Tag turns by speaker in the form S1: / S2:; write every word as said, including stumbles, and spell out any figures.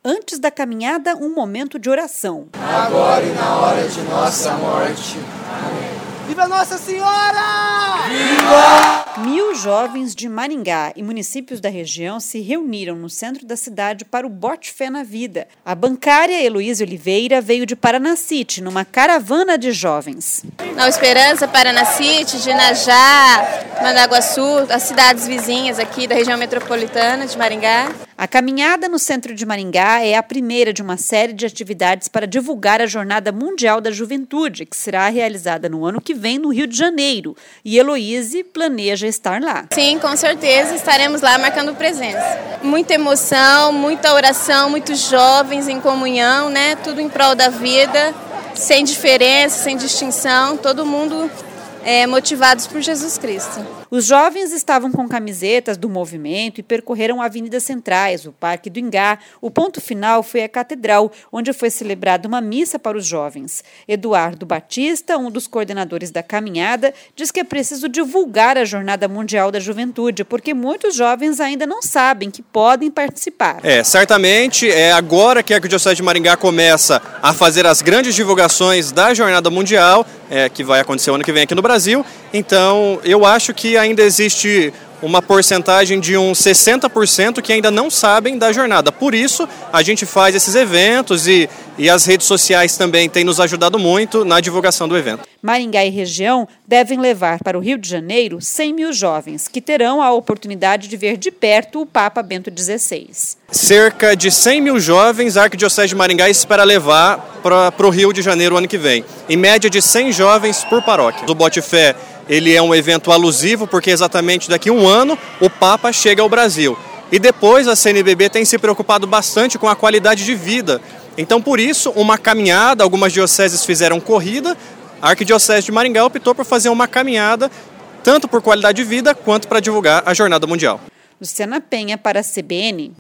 S1: Antes da caminhada, um momento de oração.
S2: Agora e na hora de nossa morte. Amém. Viva Nossa Senhora! Viva!
S1: Mil jovens de Maringá e municípios da região se reuniram no centro da cidade para o Bote Fé na Vida. A bancária Heloísa Oliveira veio de Paranacite, numa caravana de jovens.
S3: Nova Esperança, Paranacite, Ginajá, Mandaguaçu, as cidades vizinhas aqui da região metropolitana de Maringá.
S1: A caminhada no centro de Maringá é a primeira de uma série de atividades para divulgar a Jornada Mundial da Juventude, que será realizada no ano que vem no Rio de Janeiro. E Heloísa planeja estar lá.
S3: Sim, com certeza estaremos lá marcando presença. Muita emoção, muita oração, muitos jovens em comunhão, né? Tudo em prol da vida, sem diferença, sem distinção, todo mundo é, motivados por Jesus Cristo.
S1: Os jovens estavam com camisetas do movimento e percorreram avenidas centrais, o Parque do Ingá. O ponto final foi a Catedral, onde foi celebrada uma missa para os jovens. Eduardo Batista, um dos coordenadores da caminhada, diz que é preciso divulgar a Jornada Mundial da Juventude, porque muitos jovens ainda não sabem que podem participar.
S4: É, certamente, é agora que a Arquidiocese de Maringá começa a fazer as grandes divulgações da Jornada Mundial, é, que vai acontecer o ano que vem aqui no Brasil. Então, eu acho que ainda existe uma porcentagem de uns sessenta por cento que ainda não sabem da jornada. Por isso, a gente faz esses eventos e, e as redes sociais também têm nos ajudado muito na divulgação do evento.
S1: Maringá e região devem levar para o Rio de Janeiro cem mil jovens, que terão a oportunidade de ver de perto o Papa Bento dezesseis.
S4: Cerca de cem mil jovens a Arquidiocese de Maringá espera levar para o Rio de Janeiro ano que vem. Em média de cem jovens por paróquia. O Bote Fé, ele é um evento alusivo porque exatamente daqui a um ano o Papa chega ao Brasil. E depois a C N B B tem se preocupado bastante com a qualidade de vida. Então, por isso, uma caminhada, algumas dioceses fizeram corrida, a Arquidiocese de Maringá optou por fazer uma caminhada, tanto por qualidade de vida quanto para divulgar a Jornada Mundial.
S1: Luciana Penha para a C B N.